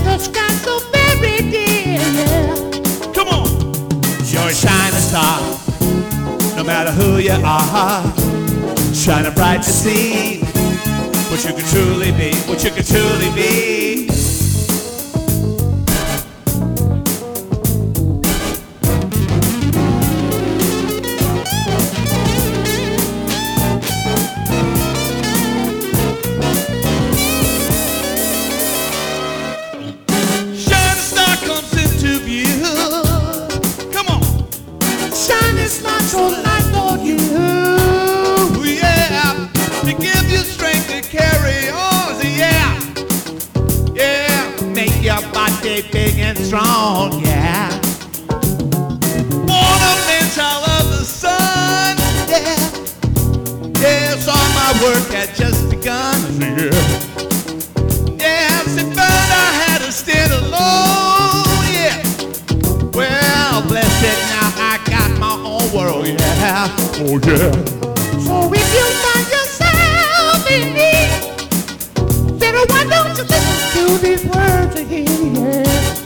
the sky so very dear, yeah. Come on. You're a shining star, no matter who you are. Shining bright to see what you can truly be, what you can truly be. Shining star comes into view. Come on. Shining star so light on you. Yeah, to give you strength to carry on, yeah. Yeah, make your body big and strong, yeah. Ornamental of the sun, yeah. Yes, all my work had just begun, yeah. Yeah, since found I had to stand alone, yeah. Well, bless it, now I got my own world, yeah. Oh, yeah. So if you find yourself in need, then why don't you listen to these words again?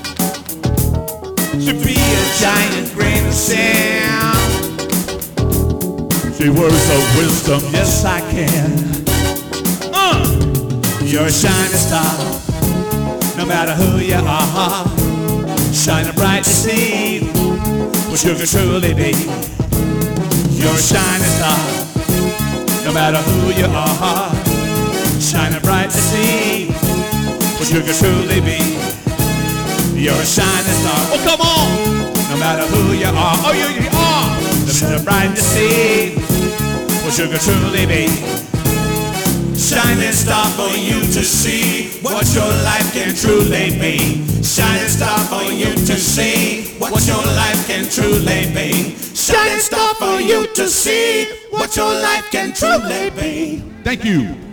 To be a giant grain of sand. Say words of wisdom, yes I can. You're a shining star, no matter who you are. Shining bright to see what you can truly be. You're a shining star, no matter who you are. Shining bright to see what you can truly be. You're a shining star, oh come on. No matter who you are, oh you are. Shining bright to see what you can truly be. Shining star for you to see what your life can truly be. Shining star for you to see what your life can truly be. Shining star for you to see what your life can truly be. Thank you.